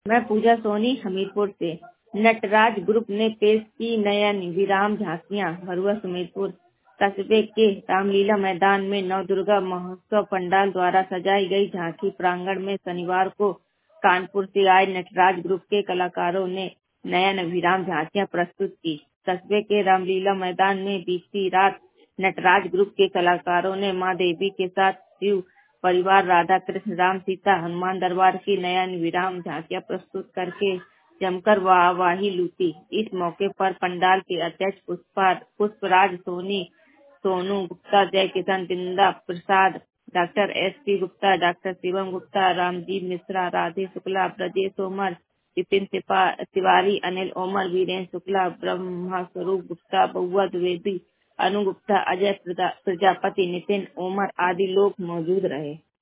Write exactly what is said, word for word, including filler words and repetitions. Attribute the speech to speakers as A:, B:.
A: मैं पूजा सोनी हमीरपुर से। नटराज ग्रुप ने पेश की नयन विराम झांकियां। भरुआ सुमेरपुर कस्बे के रामलीला मैदान में नवदुर्गा महोत्सव पंडाल द्वारा सजाई गई झांकी प्रांगण में शनिवार को कानपुर से आए नटराज ग्रुप के कलाकारों ने नयन विराम झांकियां प्रस्तुत की। कस्बे के रामलीला मैदान में बीती रात नटराज ग्रुप के कलाकारों ने मां देवी के साथ शिव परिवार, राधा कृष्ण, राम सीता, हनुमान दरबार की नयन विराम झांकियां प्रस्तुत करके जमकर वाहवाही लूटी। इस मौके पर पंडाल के अध्यक्ष Pushpa Pushpraj Soni, Sonu Gupta, Jai Kishan, Binda Prasad, doctor S P Gupta, doctor Shivam Gupta, Ramjeev Mishra, Radhe Shukla, Brajesh Tomar, Vipin Tiwari, Anil Omar, Virendra Shukla, Brahma Swaroop Gupta, बउआ द्विवेदी, अनु गुप्ता, अजय प्रजापति, नितिन ओमर आदि लोग मौजूद रहे।